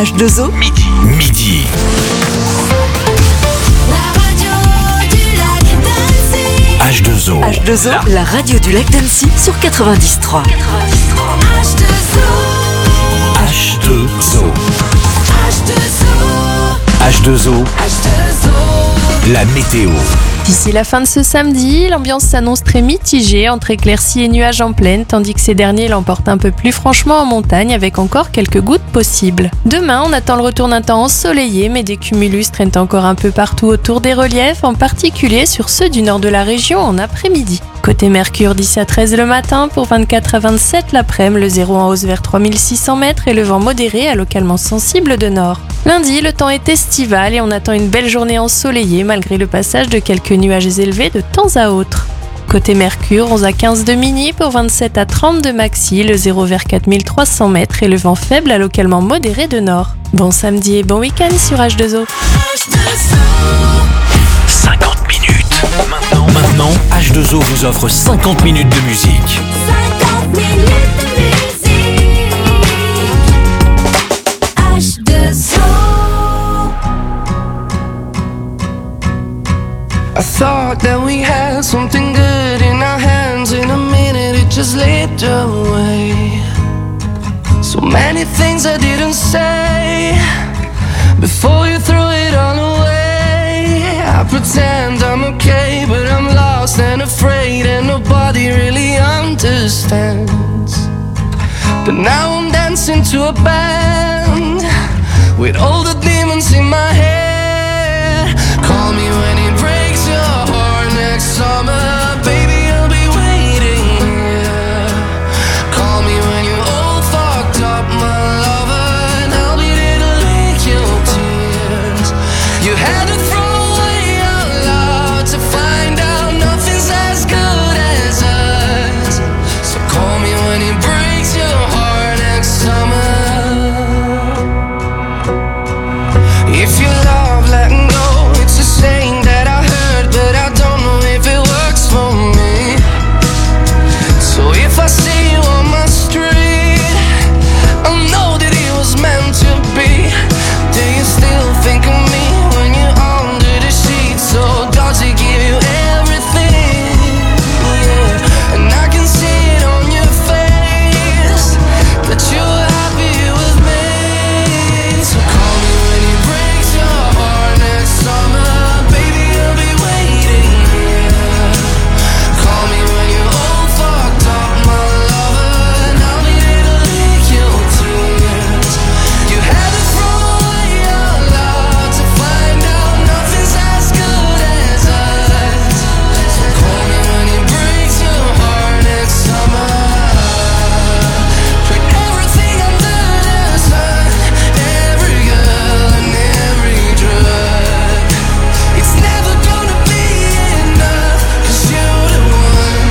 H2O, Midi. H2O. H2O, la radio du lac d'Annecy sur 93. H2O. H2O. La météo. D'ici la fin de ce samedi, l'ambiance s'annonce très mitigée entre éclaircies et nuages en plaine, tandis que ces derniers l'emportent un peu plus franchement en montagne avec encore quelques gouttes possibles. Demain, on attend le retour d'un temps ensoleillé, mais des cumulus traînent encore un peu partout autour des reliefs, en particulier sur ceux du nord de la région en après-midi. Côté Mercure, 10 à 13 le matin, pour 24 à 27 l'après-midi, le zéro en hausse vers 3600 mètres et le vent modéré à localement sensible de nord. Lundi, le temps est estival et on attend une belle journée ensoleillée malgré le passage de quelques nuages élevés de temps à autre. Côté Mercure, 11 à 15 de mini pour 27 à 30 de maxi, le zéro vers 4300 mètres et le vent faible à localement modéré de nord. Bon samedi et bon week-end sur H2O. 50 minutes. Maintenant, H2O vous offre 50 minutes de musique. 50 minutes de musique. H2O. I thought that we had something good in our hands. In a minute it just slipped away. So many things I didn't say before you threw it all away. I pretend I'm okay, but I'm lost and afraid, and nobody really understands. But now I'm dancing to a band with all the demons in my head. Call me when it breaks your heart next summer, baby, I'll be waiting here. Call me when you're all fucked up, my lover, and I'll be there to lick your tears. You had to throw away our love to find out nothing's as good as us. So call me when it breaks your heart next summer. If you love letting go, it's a saying that I heard, but I don't know if it works for me. So if I see you on my street, I'll know that it was meant to be. Do you still think of me when you're under the sheets? So does it give you everything? Yeah. And I can see it on your face that you're happy with me. So call me when it breaks your heart next summer, baby, I'll be waiting here. Call me when you're all fucked up, my lover, and I'll be there to lick your tears. You had to throw away your love to find out nothing's as good as us. So call me when it breaks your heart next summer. Put everything under the sun, every girl and every drug. It's never gonna be enough, 'cause you're the one.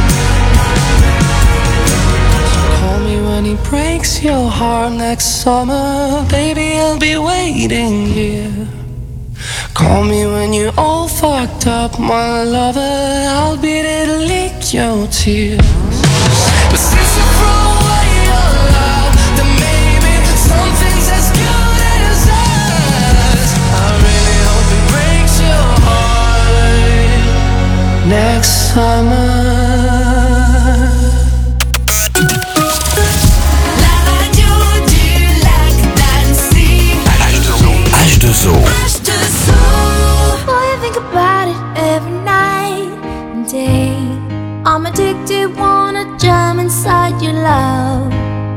Call me when it breaks your heart next summer, baby, I'll be waiting here. Call me when you're all fucked up, my lover, I'll be there to lick your tears. But since you throw away your love, then maybe something's as good as us. I really hope it breaks your heart next summer. La radio du lac d'Annecy. H2O. H2O. Boy, I think about it every night and day. I'm addicted, wanna jump inside your love.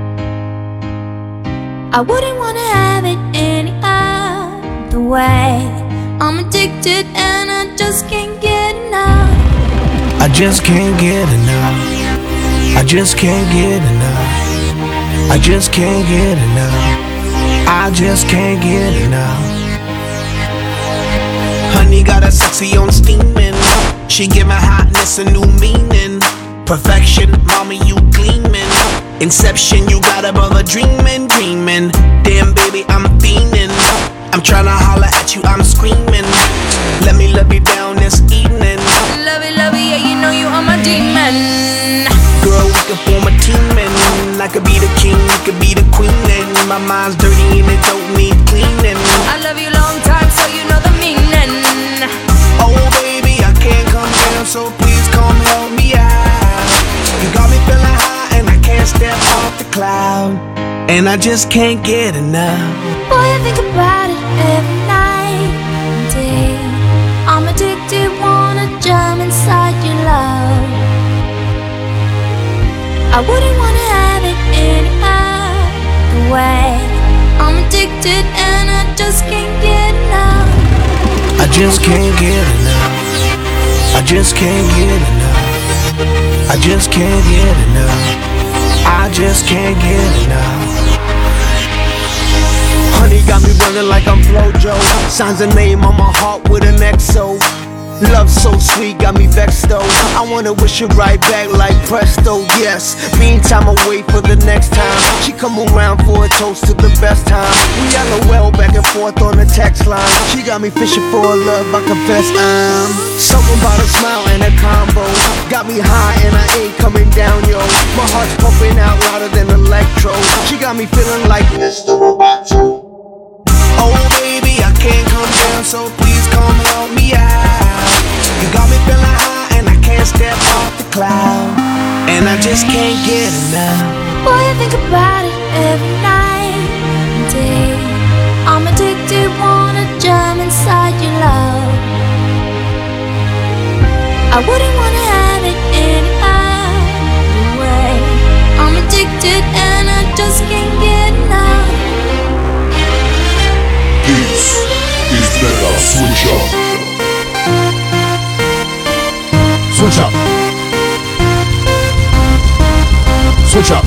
I wouldn't wanna have it any other way. I'm addicted and I just can't get enough. I just can't get enough. I just can't get enough. I just can't get enough. I just can't get enough. Honey got a sexy on steaming. She give my hotness a new meaning. Perfection, mommy, you gleaming. Inception, you got a brother dreaming, dreaming. Damn, baby, I'm fiending. I'm tryna holler at you, I'm screaming. Let me love you down this evening. Love it, yeah, you know you are my demon. Girl, we can form a team and I could be the king, you could be the queen and and my mind's dirty and it don't need cleaning. I love you long time, so you know the meaning. Oh baby, I can't come down, so please come help me out. You got me feeling high and I can't step off the cloud, and I just can't get enough. Boy, I think about it every night and day. I'm addicted, wanna jump inside your love. I wouldn't wanna have it any other way. I'm addicted and I just can't get enough. I just can't get enough. I just can't get enough. I just can't get enough. I just can't get enough. Honey got me running like I'm Flojo. Signs a name on my heart with an XO. Love so sweet, got me vexed though. I wanna wish it right back like presto, yes. Meantime, I wait for the next time she come around for a toast to the best time. We LOL back and forth on the text line. She got me fishing for a love, I confess I'm something about a smile and a combo. Got me high and I ain't coming down, yo. My heart's pumping out louder than electro. She got me feeling like Mr. Roboto. Oh baby, I can't come down, so please come help me out. You got me feeling high and I can't step off the cloud, and I just can't get enough. Boy, I think about it every night and day. I'm addicted, wanna jump inside your love. I wouldn't wanna have it any other way. I'm addicted and I just can't get enough. This is Mega Switch Up. Switch up. Switch up.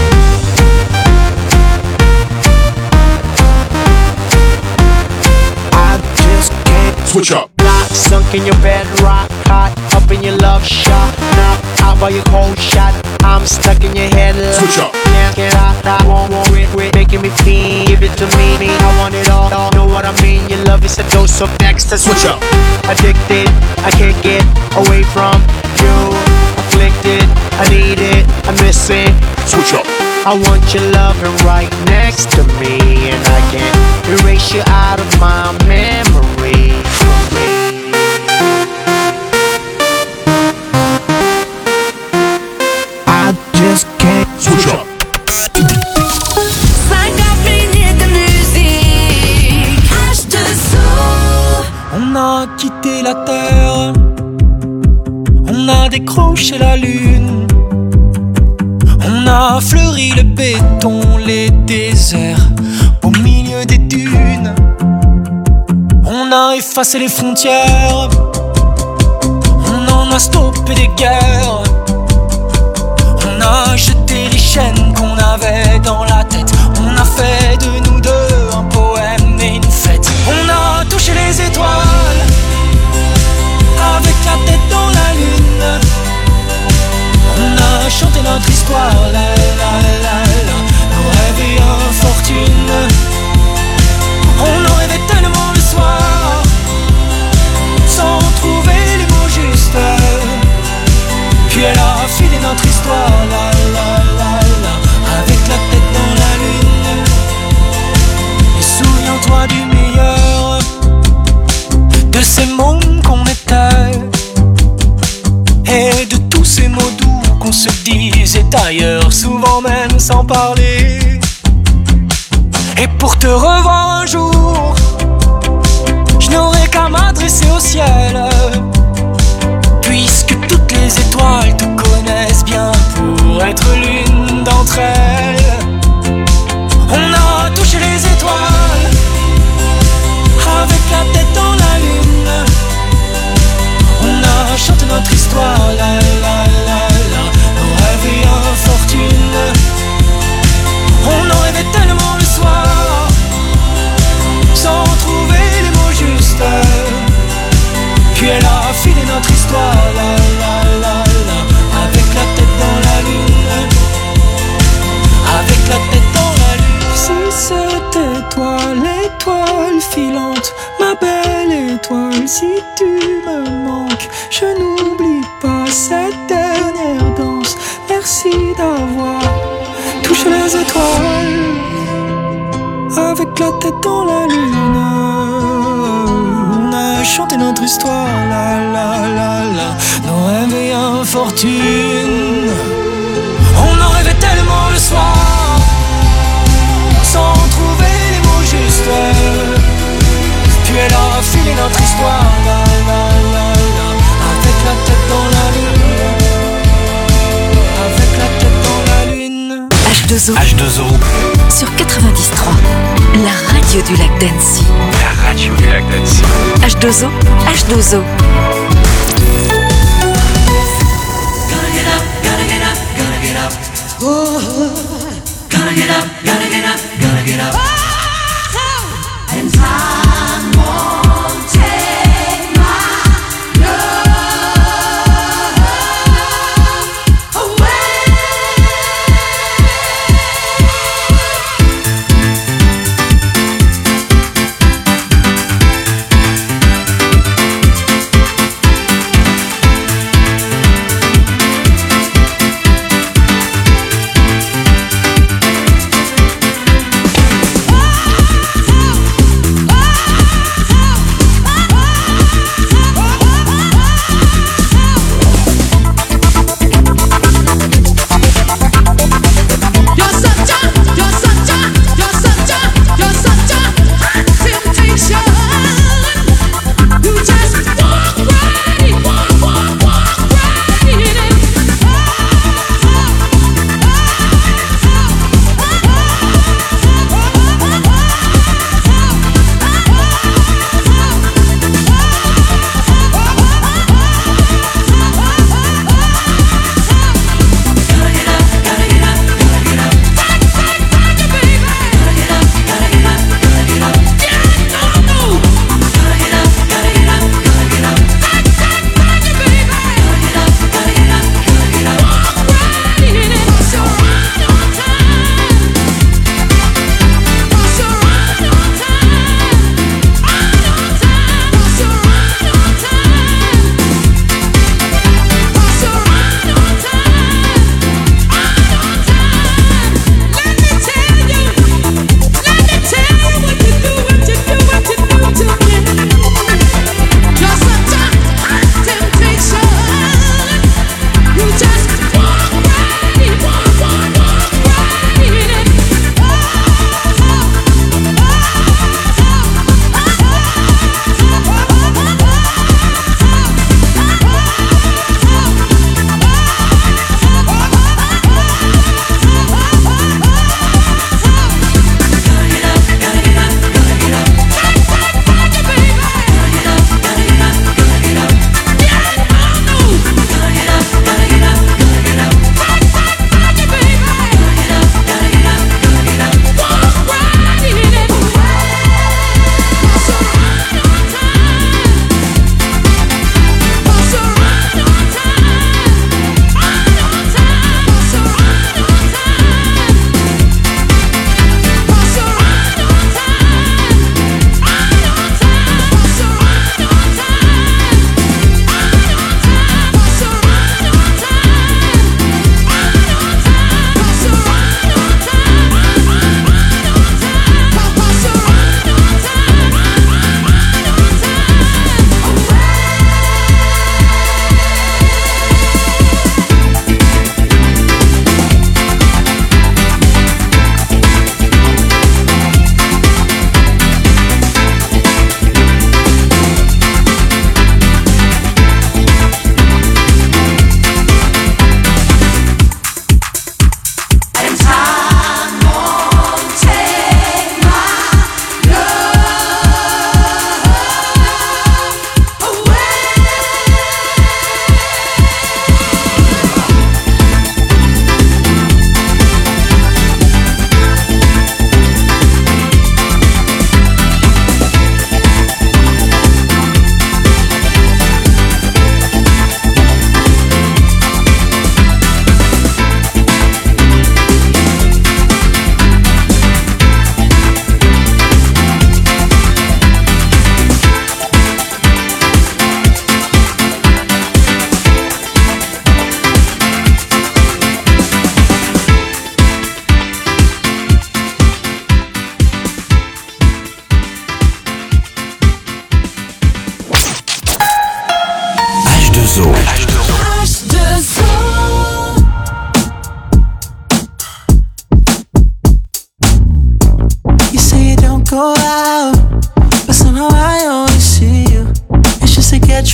I just can't Switch up. Lock, sunk in your bed, rock hot, up in your love shot. Knock out by your cold shot. I'm stuck in your head. Switch up. Can't get out, I won't quit, making me feel. Give it to me, I want it all. Know what I mean? Your love is a dose of next. Switch up. Addicted, I can't get away from you. Afflicted, I need it, I miss it. Switch up. I want your loving right next to me, and I can't erase you out of my memory. I just can't Switch up. 50 minutes de musique. H2O. On a quitté la terre, on a décroché la lune, on a fleuri le béton, les déserts au milieu des dunes. On a effacé les frontières, on en a stoppé des guerres. On a jeté les chaînes qu'on avait dans la tête. On a fait de nous deux un poème et une fête. On a touché les étoiles avec la tête dans la lune. On a chanté notre histoire, la la la la, nos rêves et infortune. On en rêvait tellement le soir, sans trouver les mots justes. Puis elle a filé notre histoire, la la la la, avec la tête dans la lune. Et souviens-toi du meilleur, de ces mômes qu'on était, et de tous ces mots doux qu'on se disait ailleurs, souvent même sans parler. Et pour te revoir un jour, je n'aurai qu'à m'adresser au ciel, puisque toutes les étoiles te connaissent bien pour être l'une d'entre elles. On a touché les étoiles avec la tête dans la lune. On a chanté notre histoire, la la la la, nos rêves et infortune. On en rêvait tellement le soir, sans trouver les mots justes. Puis elle a filé notre histoire, la la la la, avec la tête dans la lune. Avec la tête dans la lune. Si c'était toi l'étoile filante, ma belle étoile, si tu me manques, je n'oublie pas cette dernière danse. Merci d'avoir touché les étoiles. avec la tête dans la lune. On a chanté notre histoire, la la la la, nos rêves et infortunes. On en rêvait tellement le soir, sans trouver les mots justes. Puis elle a filé notre histoire, la la la la, avec la tête dans la lune, avec la tête dans la lune. H2O H2O, sur 93, la radio du lac d'Annecy. la radio du lac d'Annecy. H2O, H2O. Oh,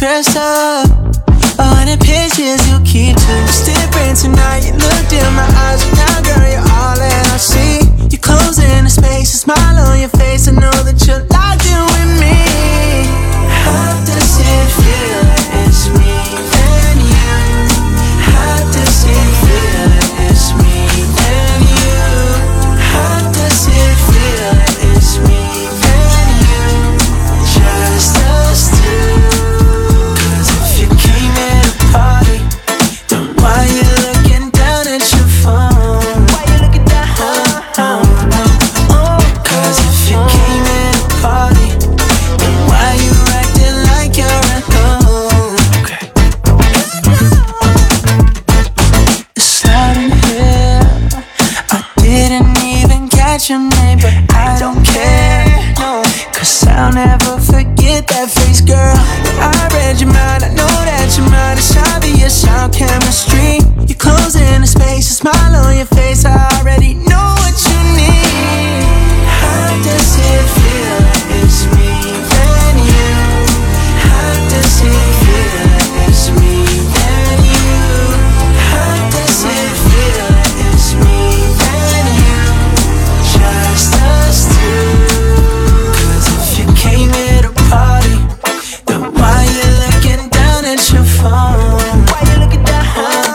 treasure. Oh, and the pictures you keep too. Different tonight, you looked in my eyes, and now girl, you're all that I see. You close in the space, a smile on your face, I know that you're locked in with me. How does it feel that it's me and you? How does it feel that it's me and you? How does it feel that it's me and you? Just us two. 'Cause if you came at a party, then why you looking down at your phone? Why you looking down? Oh, 'cause if you came at a party, then why you acting like you're at home? Okay. It's loud in here. I didn't even catch your name, but I don't care. No, 'cause I'll never forget that face, girl. I read your mind, I know that your mind is obvious, our chemistry. You close in the space, a smile on your face, I already know what you need. How does it feel that it's me and you? How does it feel that it's me and you? How does it feel that it's me and you? Just us two. 'Cause if you came at a party, then why you looking down at your phone? Why you looking down?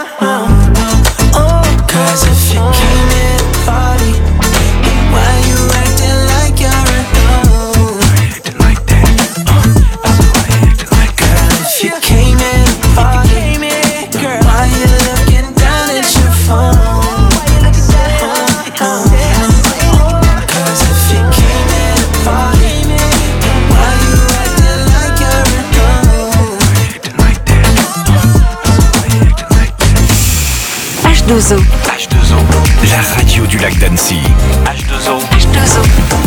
Oh, 'cause if you came at a party, then why you acting like you're at home? Why you acting like that? I said why you acting like that? Girl, if you came at a party, girl, why you looking down at your phone? Why you looking down? 'Cause if you came at a party, then why you acting like you're at home? Why you acting like that? Why you acting like that? H2O. H2O, la radio du lac d'Annecy. H2O. H2O.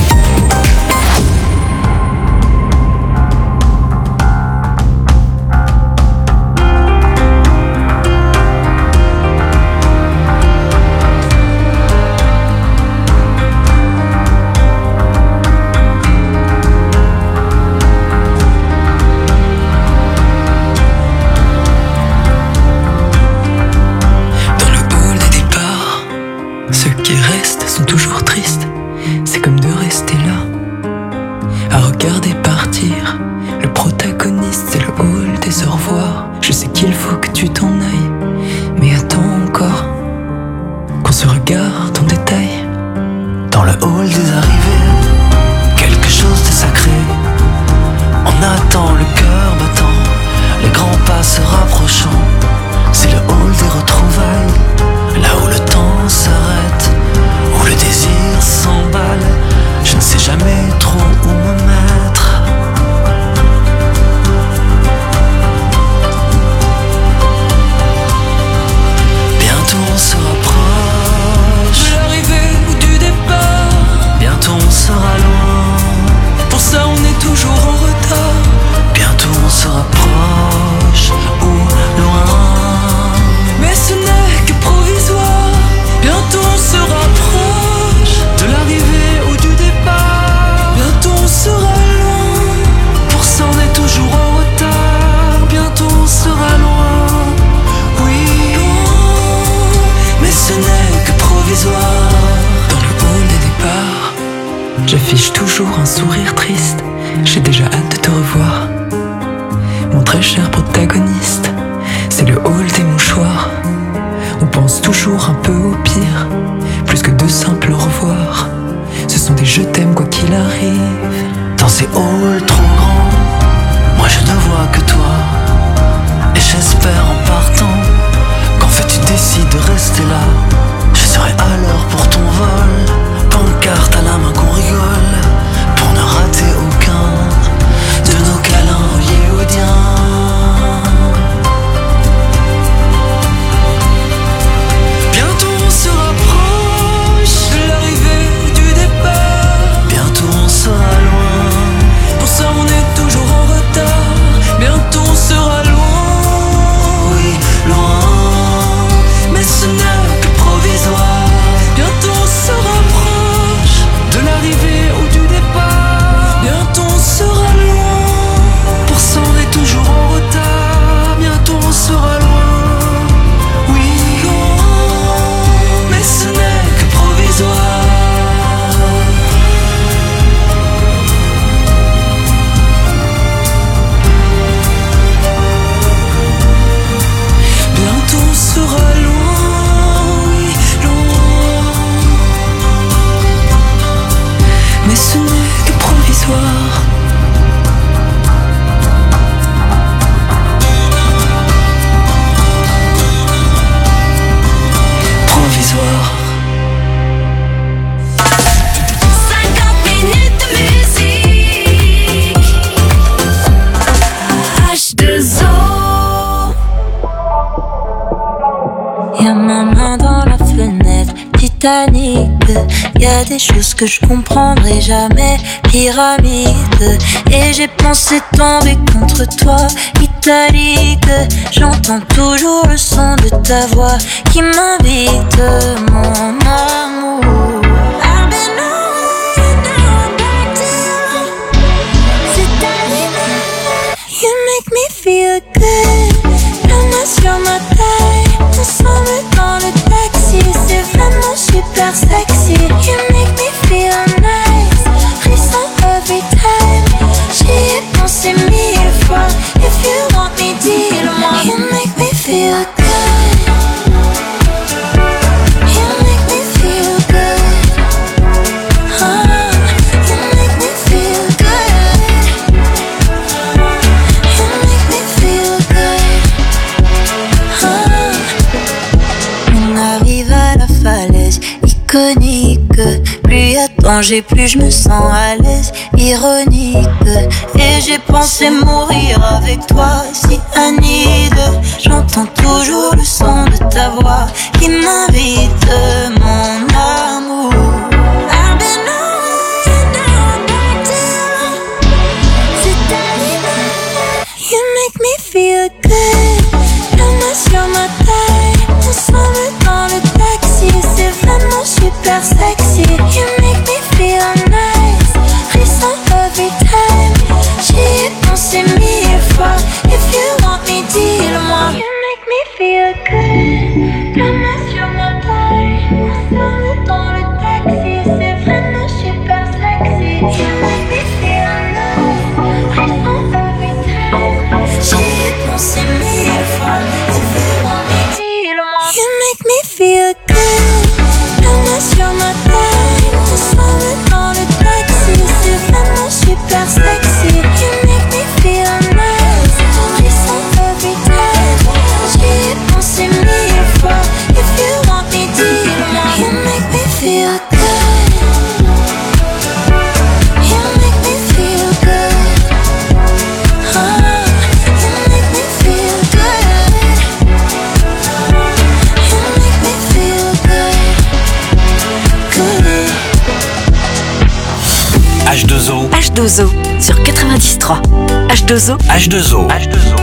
Dans le hall des départs, ceux qui restent sont toujours tristes. C'est comme de rester là, à regarder partir. Le protagoniste, c'est le hall des au revoir. Je sais qu'il faut que tu t'en ailles, mais attends encore qu'on se regarde en détail. Dans le hall des arrivées, quelque chose de sacré. On attend le cœur battant, les grands pas se rapprochant. C'est le hall des retrouvailles, là où le temps s'arrête, où le désir s'emballe. Je ne sais jamais trop où me mettre. Bientôt on se rapproche De l'arrivée ou du départ, bientôt on sera loin. pour ça on est toujours en retard. Bientôt on se rapproche ou loin. Mais ce n'est que provisoire. Bientôt on se rapproche de l'arrivée ou du départ. Bientôt on sera loin. Pour ça on est toujours en retard. Bientôt on sera loin. Oui, mais ce n'est que provisoire. Dans le hall des départs, j'affiche toujours un sourire triste. J'ai déjà hâte de te revoir, mon très cher protagoniste. C'est le hall des mouchoirs. On pense toujours un peu au pire, plus que de simples au revoir. Ce sont des je t'aime quoi qu'il arrive. Dans ces halls trop grands, moi je ne vois que toi. Et j'espère en partant qu'en fait tu décides de rester là. Je serai à l'heure pour ton vol, pancarte à la main qu'on rigole, pour ne rater aucun de nos câlins hollywoodiens. Bientôt on se rapproche De l'arrivée ou du départ, bientôt on sera loin. pour ça on est toujours en retard. Bientôt on sera loin. Oui, loin. Mais ce n'est que Y'a ma main dans la fenêtre, Titanic. Y'a des choses que je comprendrai jamais, pyramide. Et j'ai pensé tomber contre toi, italique. J'entends toujours le son de ta voix qui m'invite, mon amour. I've been away, now I'm back to you. C'est ta you make me feel good. La main sur ma taille, ensemble dans le taxi. C'est vraiment super sexy. You make me feel nice, frisson every time. J'y ai pensé 1000 fois. If you want me, dis-le-moi. You make me feel good. You make me feel good. You make me feel good. You make me feel good. On arrive à la falaise iconique. Plus y'a de danger, plus je me sens à l'aise, ironique. Et j'ai pensé mourir avec toi, si Anide. J'entends toujours le son de ta voix qui m'invite, mon amour. I've been away, now I'm back to you. C'est ta you make me feel good. La main sur ma taille, ensemble dans le taxi. C'est vraiment super sexy. You make me feel nice, frisson every time. J'y ai pensé 1000 fois. If you want me, dis-le-moi. You make me feel good. La main sur ma taille, ensemble dans le taxi. C'est vraiment super sexy. You make me feel nice, frisson every time. J'y ai pensé 1000 fois. If you want me, dis-le-moi. You make me feel good. La main sur ma taille, ensemble dans le taxi. C'est vraiment super sexy. You make me feel nice, frisson every time. J'y ai pensé 1000 fois. If you want me, dis-le-moi. You make me feel good. You make me feel good. You make me feel good. You make me feel good. H2O. H2O sur 93.3. H2O. H2O. H2O.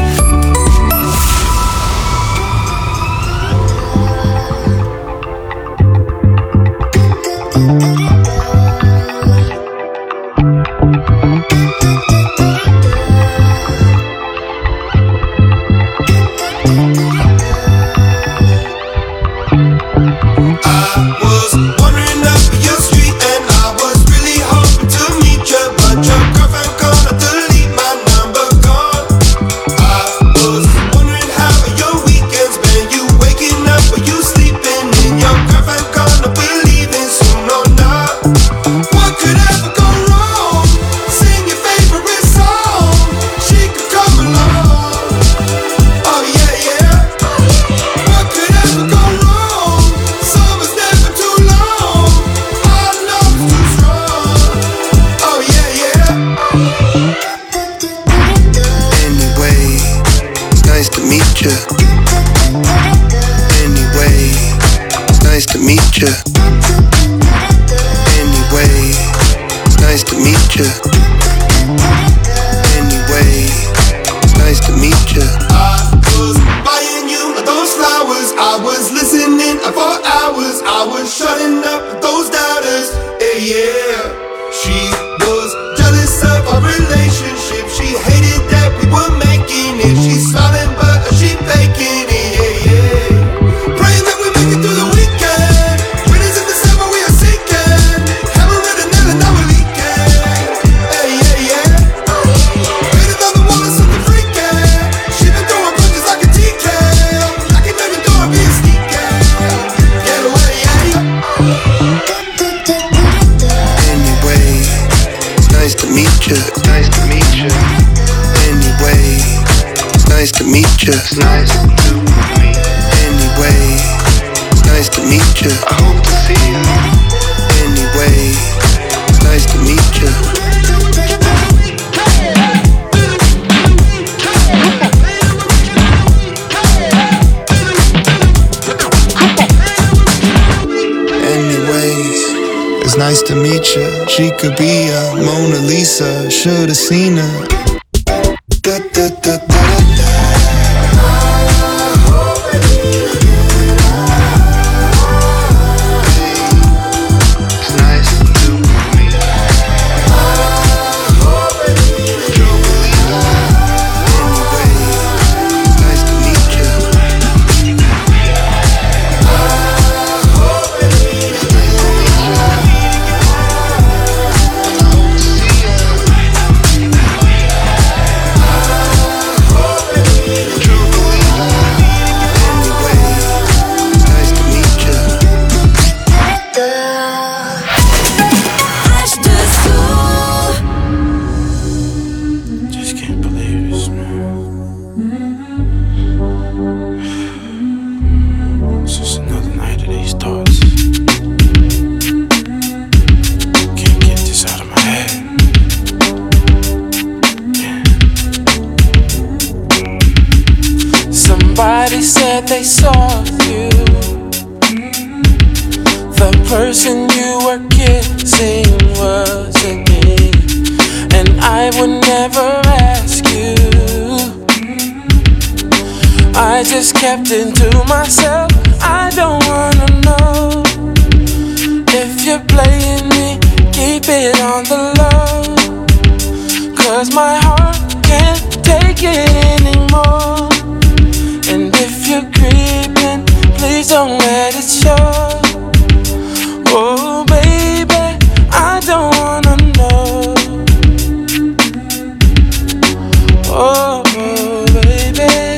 nice to meet ya. She could be a Mona Lisa, should've seen her. Da, da, da, da, da. Somebody said they saw you, the person you were kissing wasn't me, and I would never ask you. I just kept it to myself. I don't wanna know if you're playing me. Keep it on the low, 'cause my heart can't take it anymore. And if you're creeping, please don't let it show. Oh baby, I don't wanna know. Oh baby,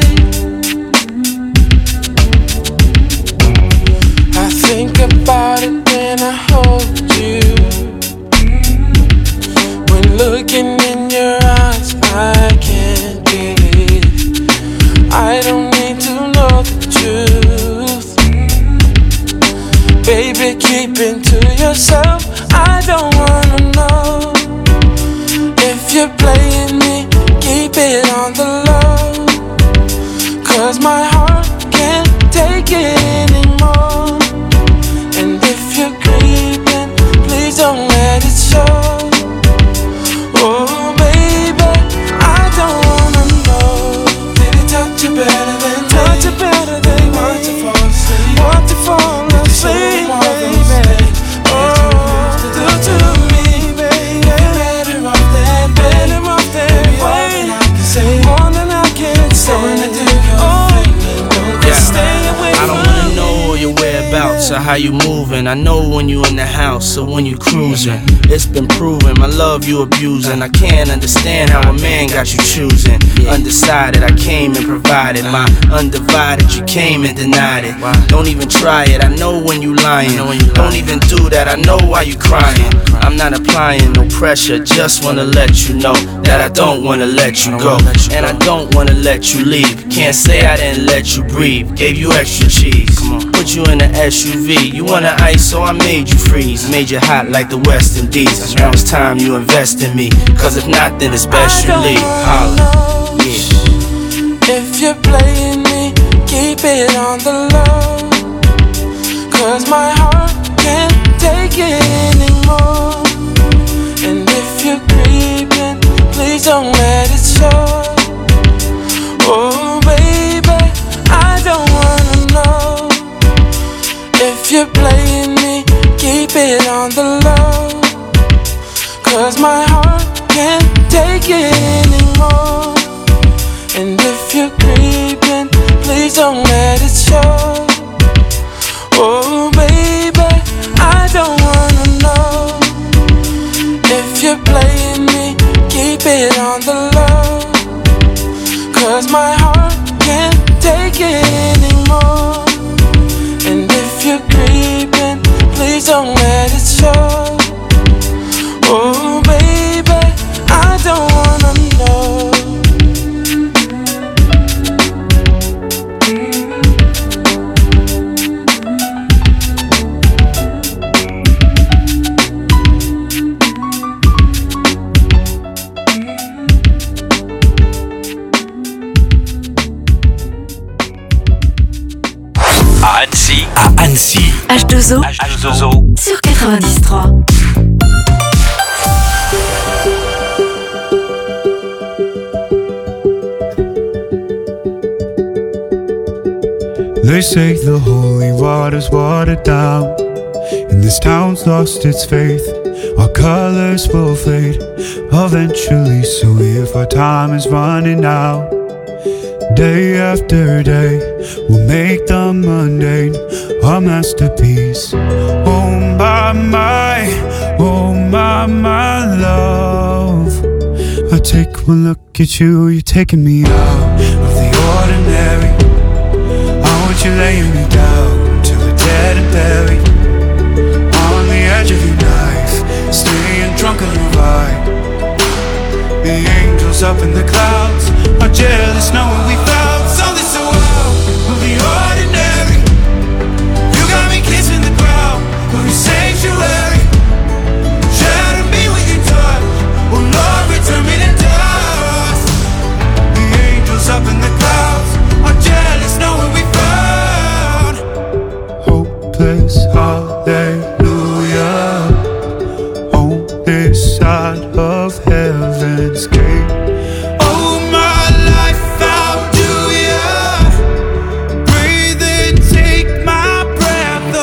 I think about it when I hold you. When looking in your eyes, I can't believe I don't need to know the truth. Baby, keep it to yourself. I don't wanna know if you're playing me. Keep it on the low, 'cause my heart can't take it anymore. And if you're creeping, please don't let it show. Oh baby, I don't wanna know. Did it touch you better than me? Touch you better than me. Want to fall asleep, want to fall asleep, baby. Oh, do to me, baby. Better off that way. More than I can say. I don't wanna know your whereabouts or how you moving. I know when you in the house or when you cruising. It's been proven my love you abusing. I can't understand how a man got you choosing. Undecided, I came and provided my undivided. You came and denied it. Don't even try it. I know when you lying. Don't even do that. I know why you crying. I'm not applying no pressure. Just wanna let you know that I don't wanna let you go, and I don't wanna let you leave. Can't say I didn't let you breathe. Gave you extra cheese. Put you in an SUV. You wanna ice, so I made you freeze. Made you hot like the West Indies. Now it's time you invest in me, 'cause if not, then it's best you leave. Holla. Yeah. If you're playing me, keep it on the low, 'cause my heart can't take it anymore. And if you're creeping, please don't let it show. Oh baby, I don't wanna know if you're playing me. Keep it on the low, 'cause my heart can't take it anymore. And if you're creeping, please don't let it show. Oh baby, I don't wanna know if you're playing me. Keep it on the low, 'cause my heart can't take it anymore. And if you're creeping, please don't let it show. Oh baby, I don't wanna know. À Annecy, H2O sur 93. They say the holy water's watered down, and this town's lost its faith. Our colors will fade eventually, so if our time is running out, day after day, we'll make the mundane a masterpiece. Oh my, love. I take one look at you, you're taking me out of the ordinary. I want you laying me down till we're dead and buried, on the edge of your knife, staying drunk on your ride. The angels up in the clouds are jealous knowing we found something so out of the ordinary. You got me kissing the ground of your sanctuary. Shatter me with your touch, oh Lord, return me to dust. The angels up in the clouds are jealous knowing we found hopeless hallelujah on this side of heaven's gate. Oh my life, how do ya breathe and take my breath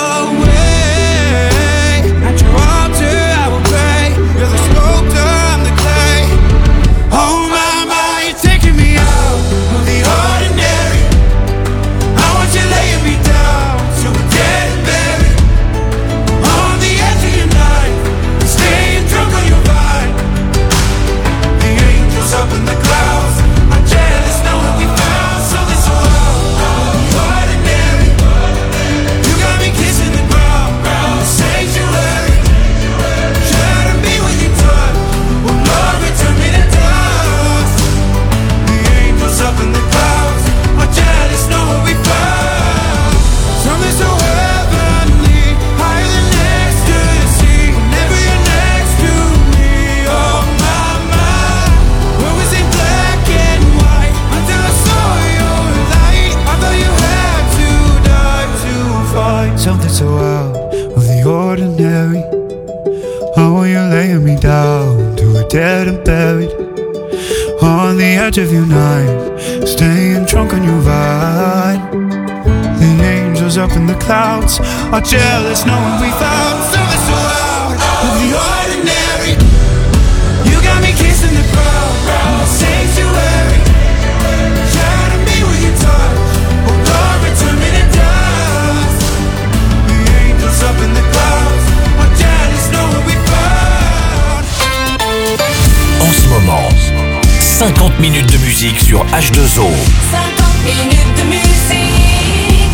away? At your altar I will pray, you're the sculptor, I'm the clay. Oh my, you're taking me out of the ordinary. I want you laying me down till we're dead and buried, on the edge of your knife, staying drunk on your vine. The angels up in the clouds are jealous knowing we found something so out of the ordinary. You got me kissing the ground in the sanctuary. Shatter me with your touch, oh Lord, return me to dust. The angels up in the clouds are jealous knowing we found something so heavenly, higher than ecstasy. Whenever you're next to me, oh my, where was it black and white until I saw your light? I thought you had to die to find something so out of the ordinary. I want you laying me down till we're dead and buried, on the edge of your knife, staying drunk on your vine. The angels up in the clouds are jealous knowing we found something so out of the ordinary. You got me kissing the ground in the sanctuary. Shatter me with your touch, oh Lord, return me to dust. The angels up in the clouds are jealous knowing we found. En ce moment, 50 minutes de musique sur H2O. 50 minutes de musique.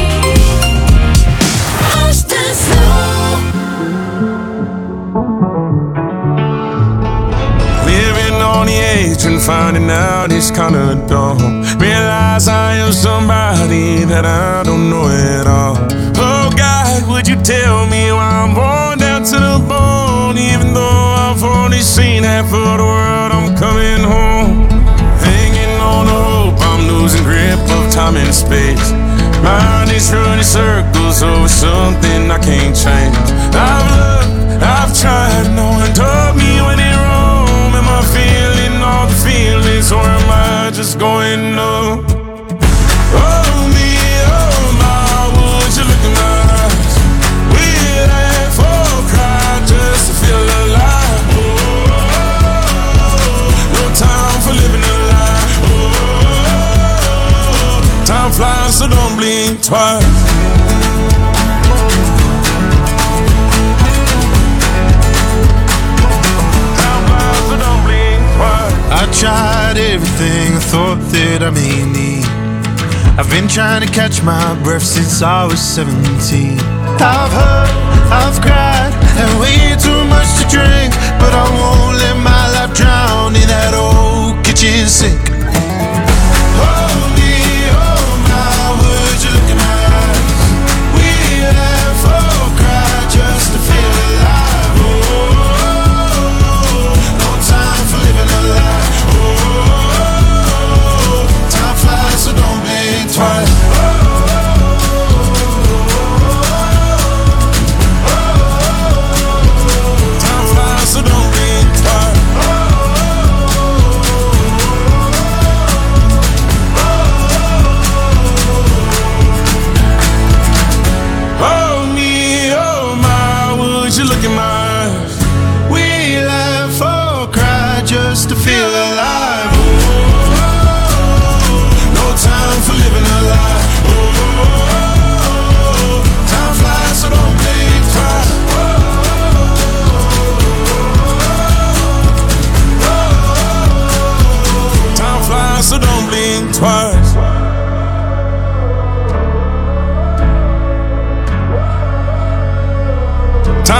H2O. Living on the edge and finding out it's kinda dumb. Realize I am somebody that I don't know at all. Oh God, would you tell me why I'm worn down to the bone? Even though I've only seen half of the world, I'm coming home. Hanging on the hope, I'm losing grip of time and space. Mind is running circles over something I can't change. I've looked, I've tried, no one told me when it wrong. Am I feeling all the feelings, or am I just going numb? Oh me, oh my, would you look in my eyes? We laugh or cry just to feel alive. No time for living a lie. Time flies, so don't blink twice. I tried everything I thought that I may need. I've been trying to catch my breath since I was 17. I've hurt, I've cried, and way too much to drink, but I won't let my life drown in that old kitchen sink. Oh me, oh my, would you look in my eyes? We laugh or cry just to feel alive. Oh, no time for living a lie. Time flies, so don't blink twice.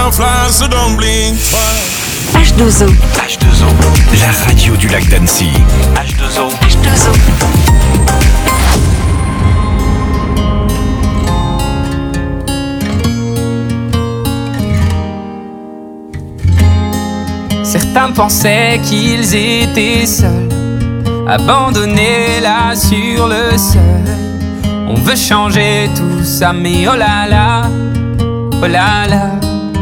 butterflies, so don't blink twice. H2O. H2O, la radio du lac d'Annecy. H2O. Certains pensaient qu'ils étaient seuls, abandonnés là sur le sol. On veut changer tout ça, mais oh là là, oh là là.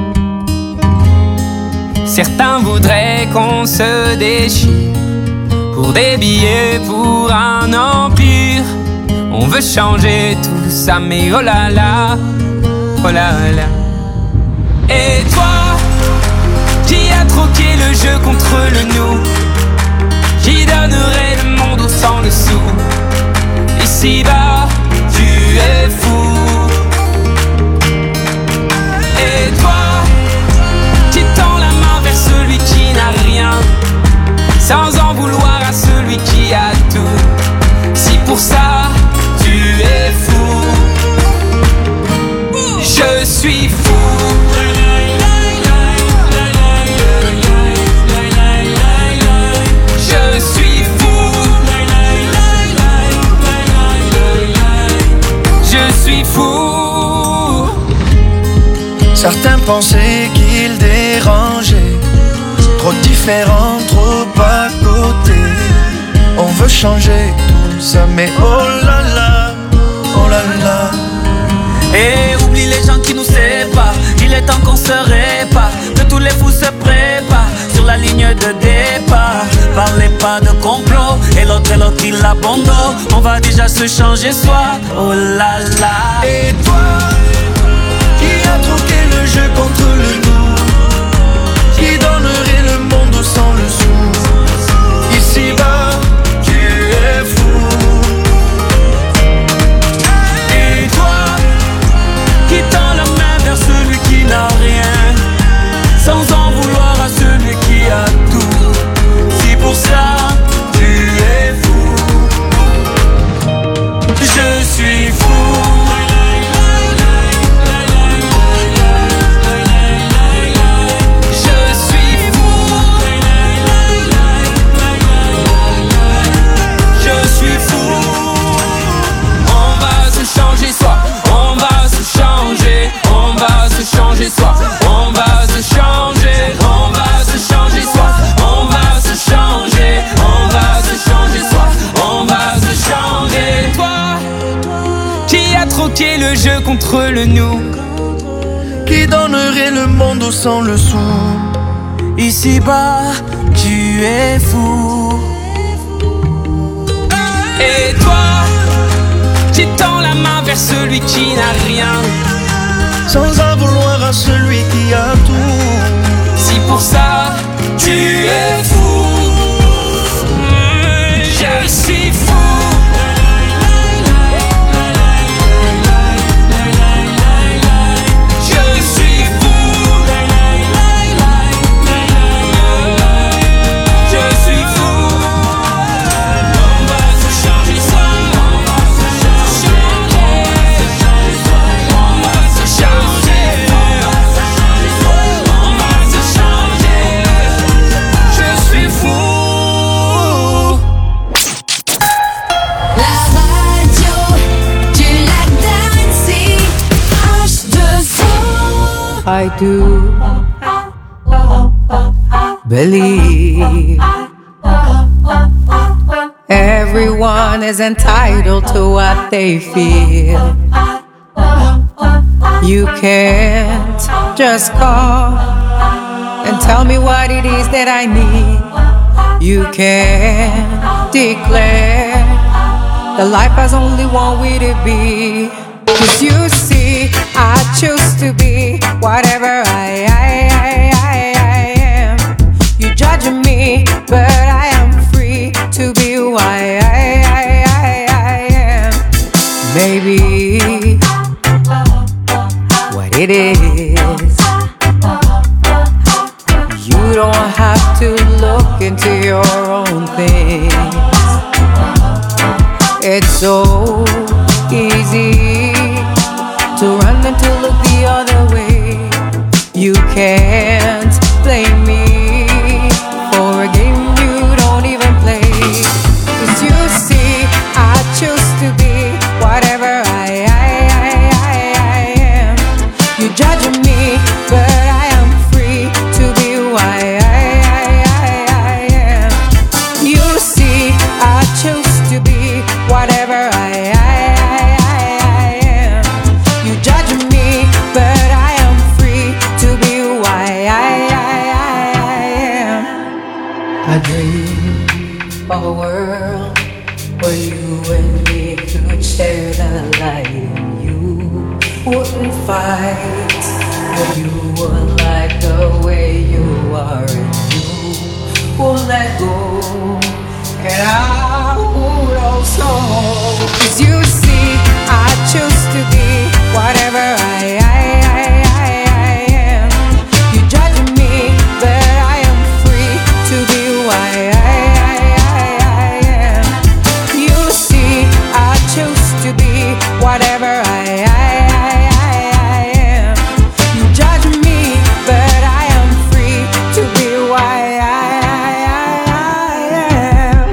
Certains voudraient qu'on se déchire pour des billets, pour un empire. On veut changer tout ça, mais oh là là, oh là là. Et toi, qui a troqué le jeu contre le nous, qui donnerait le monde au sang dessous. Ici-bas, tu es fou. Et toi, qui tend la main vers celui qui n'a rien, sans en vouloir à celui qui a tout. Si pour ça, tu es fou, je suis fou. Certains pensaient qu'ils dérangeaient, trop différents, trop à côté. On veut changer tout ça, mais oh là là, oh là là. Et oublie les gens qui nous séparent, il est temps qu'on se répare, que tous les fous se préparent sur la ligne de départ. Parlez pas de complot, et l'autre il abandonne. On va déjà se changer soi, oh là là. Et toi, qui a troqué le jeu contre le nous, qui donnerait le monde sans le sou. Ici-bas, tu es fou. Et toi, qui tend la main vers celui qui n'a rien, sans en vouloir à celui qui a tout. Si pour ça, tu es fou, je suis fou. Changer soi, on va se changer, on va se changer soi, on va se changer, on va se changer soi, on va se changer. Toi, qui a troqué le jeu contre le nous, qui donnerait le monde au sang le sou. Ici-bas, tu es fou. Et toi, qui tend la main vers celui qui n'a rien, sans en vouloir à celui qui a tout. Si pour ça, tu es fou, je suis fou. Je suis fou. Je suis fou. On va se changer soi, on va se changer. On va se changer. Je suis fou. La radio du lac d'Annecy, H2O. I do believe everyone is entitled to what they feel. You can't just call and tell me what it is that I need. You can't declare the life has only one way to be. 'Cause you see, I choose to be whatever I am. You judge me, but I am free to be who I am. Maybe what it is, you don't have to look into your own things. It's so easy to run and to look the other way. You can't blame me for a game you don't even play. 'Cause you see, I choose to be whatever I am. You judge me, but I am free to be who I am. You see, I choose to be whatever I am. You judge me, but I am free to be who I am. I dream of a world where you and me could share the light. You wouldn't fight, but you would like the way you are, and you won't let go. And I would also, 'cause you see, I choose to be whatever I am. You judge me, but I am free to be who I am. You see, I choose to be whatever I am. You judge me, but I am free to be who I am.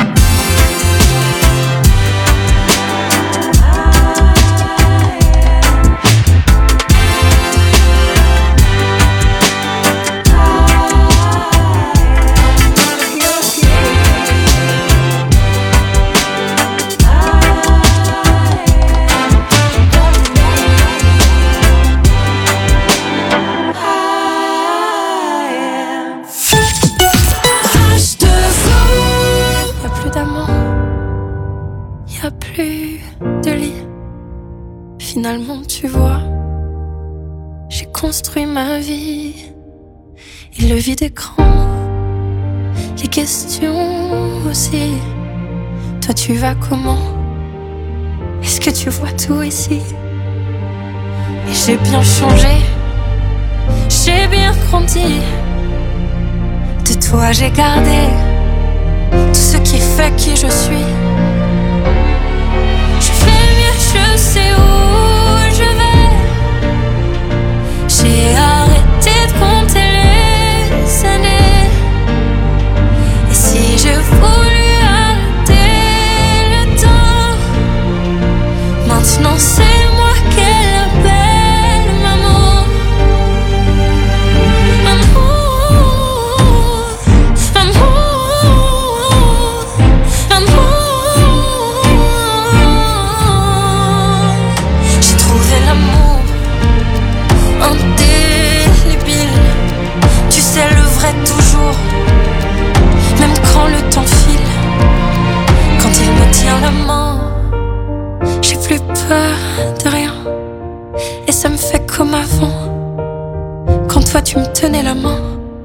Y'a plus d'amant, y'a plus de lit. Finalement, tu vois, j'ai construit ma vie. Et le vide écran, les questions aussi. Toi, tu vas comment? Est-ce que tu vois tout ici? Et j'ai bien changé, j'ai bien grandi. De toi, j'ai gardé tout ce qui fait qui je suis. Je fais mieux, je sais où je vais. J'ai arrêté de compter les années. Et si j'ai voulu arrêter le temps, maintenant c'est moi qu'elle appelle maman. J'ai trouvé l'amour indélébile. Tu sais, le vrai toujours, même quand le temps file. Quand il me tient la main, j'ai plus peur de rien. Et ça me fait comme avant, quand toi tu me tenais la main.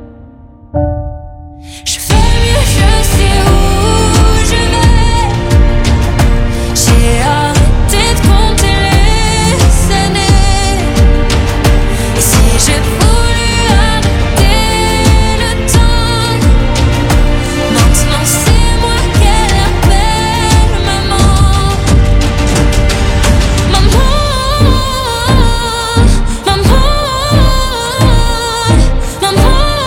Je fais mieux, je sais où je vais. J'ai arrêté de compter les années. Et si j'ai voulu arrêter le temps, maintenant c'est moi qu'elle appelle maman. Maman, maman, maman.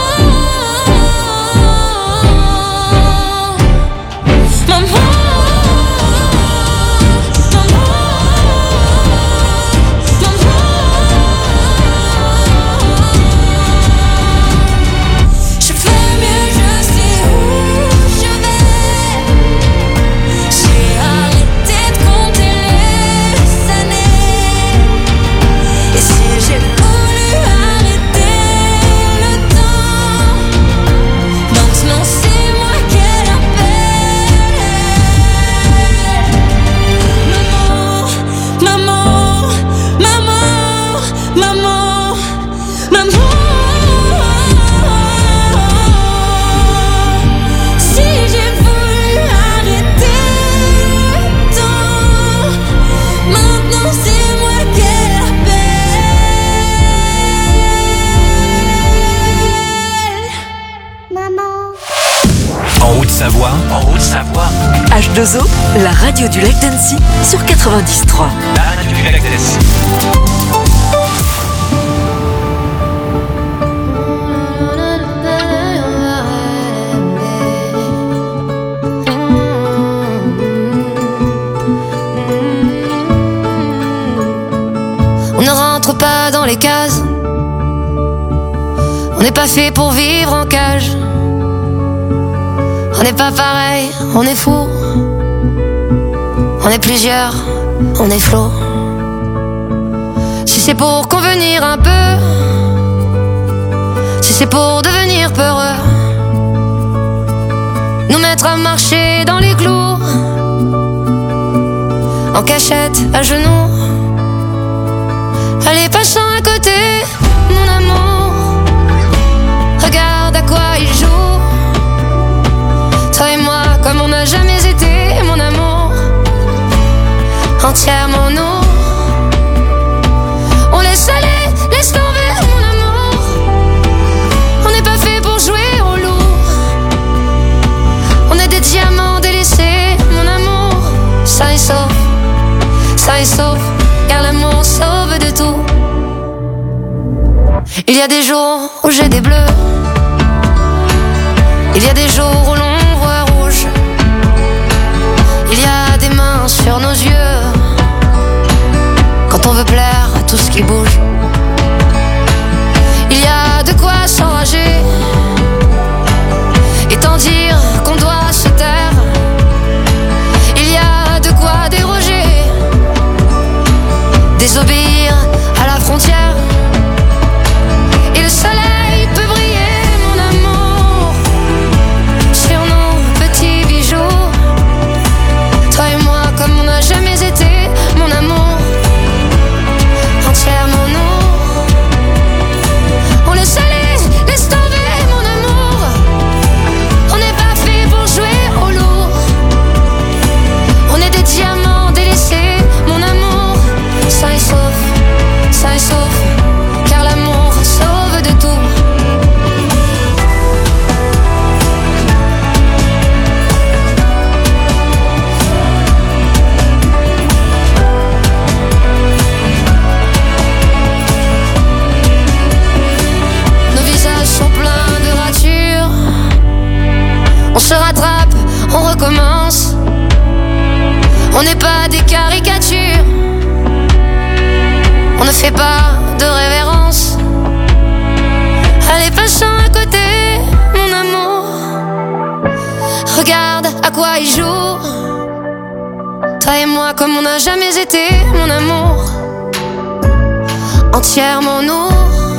Je fais mieux, je sais où je vais. J'ai arrêté de compter les années. Et si j'ai voulu arrêter le temps, maintenant c'est moi qu'elle appelle maman, maman, maman, maman, maman. Si j'ai voulu arrêter le temps, maintenant c'est moi qu'elle appelle maman. En Haute-Savoie, H2O, la radio du Lac d'Annecy sur 93. la radio du Lac d'Annecy. les cases. On n'est pas fait pour vivre en cage. On n'est pas pareil, on est fou. On est plusieurs, on est flot. Si c'est pour convenir un peu, si c'est pour devenir peureux, nous mettre à marcher dans les clous, en cachette, à genoux. Allez, passant à côté, mon amour, regarde à quoi il joue. Toi et moi, comme on n'a jamais été, mon amour, entièrement nous. On laisse aller, laisse tomber, mon amour. On n'est pas fait pour jouer au loup. On est des diamants délaissés, mon amour. Ça est sauf, car l'amour sauve de tout. Il y a des jours où j'ai des bleus. Il y a des jours où l'on voit rouge. Il y a des mains sur nos yeux quand on veut plaire à tout ce qui bouge. Il y a de quoi s'enrager et tant dire qu'on doit se taire. Il y a de quoi déroger, désobéir à la frontière. Et le soleil peut briller, mon amour, sur nos petits bijoux. Toi et moi comme on n'a jamais été, mon amour, entièrement nous. On laisse aller, laisse tomber, mon amour. On n'est pas fait pour jouer au lourd. On est des diamants délaissés, mon amour. Ça est sauf, car l'amour sauve de tout. Nos visages sont pleins de ratures. On se rattrape, on recommence. On n'est pas des caricatures. On ne fait pas de révérence. Allez, passant à côté, mon amour, regarde à quoi il joue. Toi et moi comme on n'a jamais été, mon amour, entièrement nous.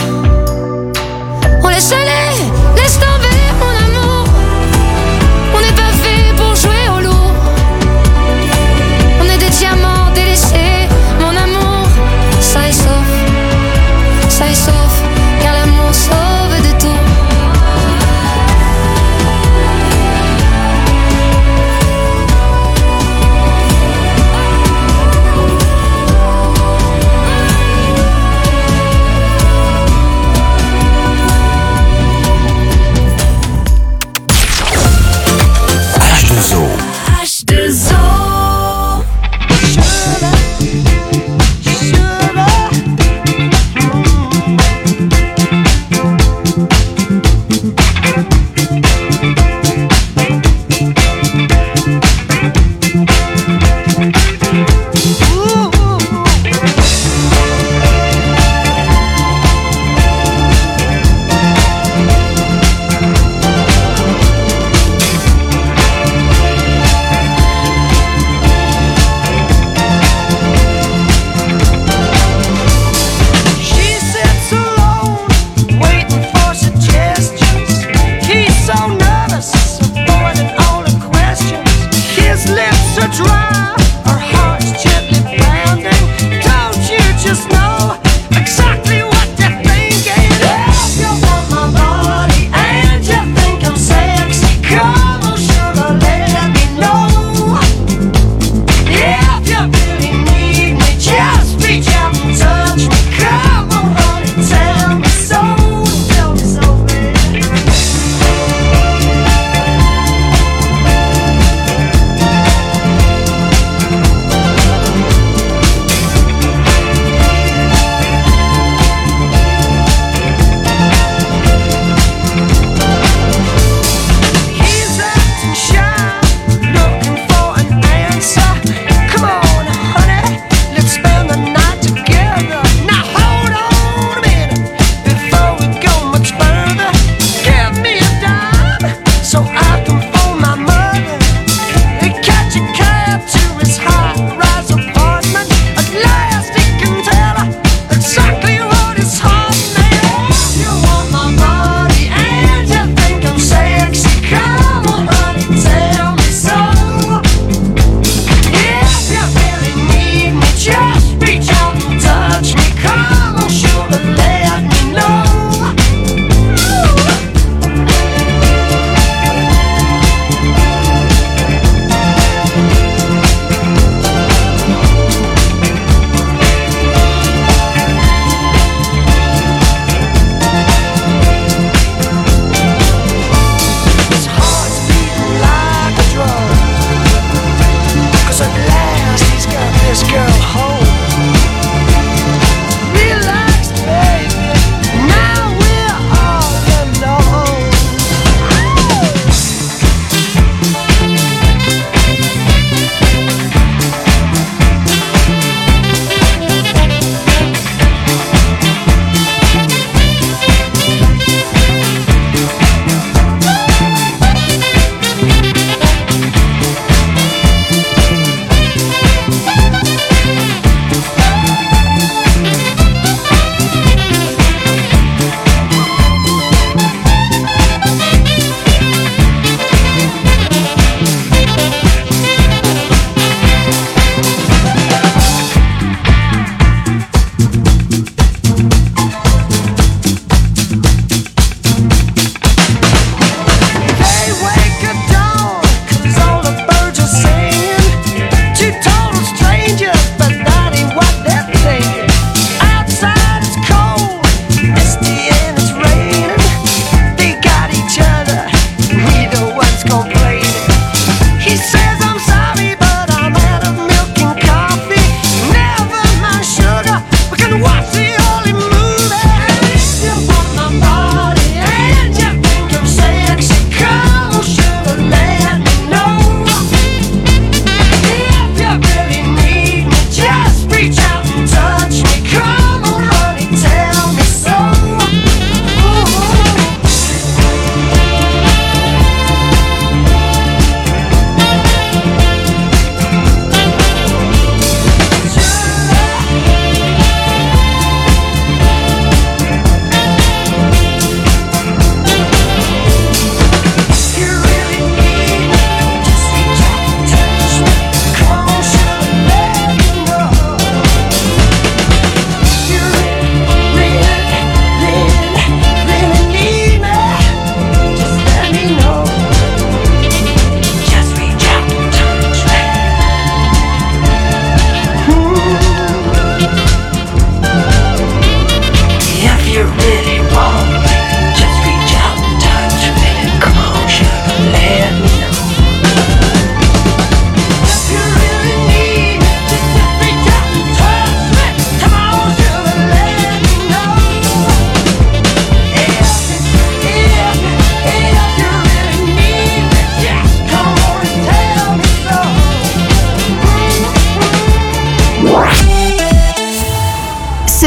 On laisse aller, laisse tomber, mon amour. On n'est pas fait pour jouer au loup. On est des diamants délaissés, mon amour. Ça est sauf, car l'amour sauve de tout.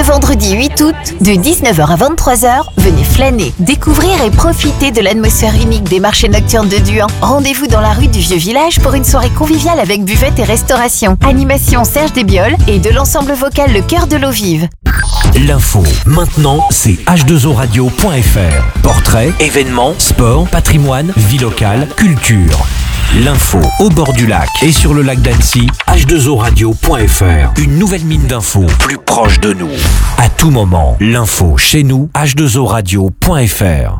vendredi 8 août, de 19h à 23h, venez flâner, découvrir et profiter de l'atmosphère unique des marchés nocturnes de Duhan. Rendez-vous dans la rue du Vieux Village pour une soirée conviviale avec buvette et restauration. Animation Serge Desbioles et de l'ensemble vocal Le Cœur de l'Eau Vive. L'info, maintenant, c'est h2oradio.fr. Portraits, événements, sport, patrimoine, vie locale, culture. L'info au bord du lac et sur le lac d'Annecy, h2oradio.fr. Une nouvelle mine d'infos plus proche de nous. À tout moment, l'info chez nous, h2oradio.fr.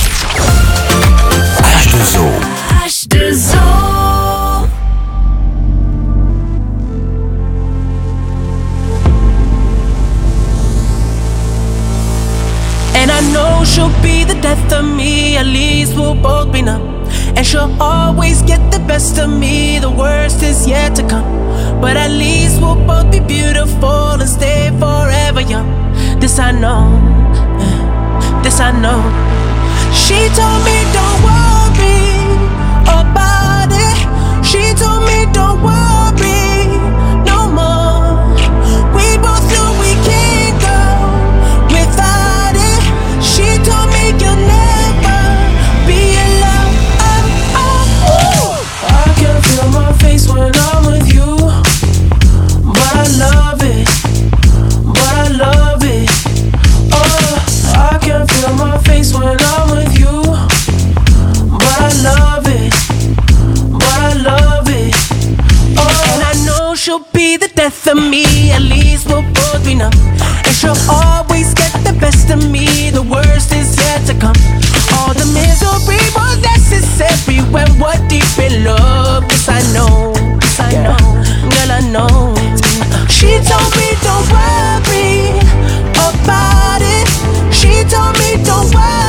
H2O. H2O. And I know she'll be the death of me, at least we'll both be numb. And she'll always get the best of me, the worst is yet to come. But at least we'll both be beautiful and stay forever young. This I know, this I know. She told me don't worry about it. She told me don't worry no more. We both knew we can't go without it. She told me you'll never be alone. I can feel my face when I'm with you, but I love it, but I love it. Oh, I can feel my face when I'm with you, but I love it, but I love it. Oh, and I know she'll be the death of me, at least we'll both be numb. And she'll always get the best of me, the worst is yet to come. All the misery was necessary when we're deep in love. Yes, I know, yes, I know, girl, I know. She told me don't worry about it. She told me don't worry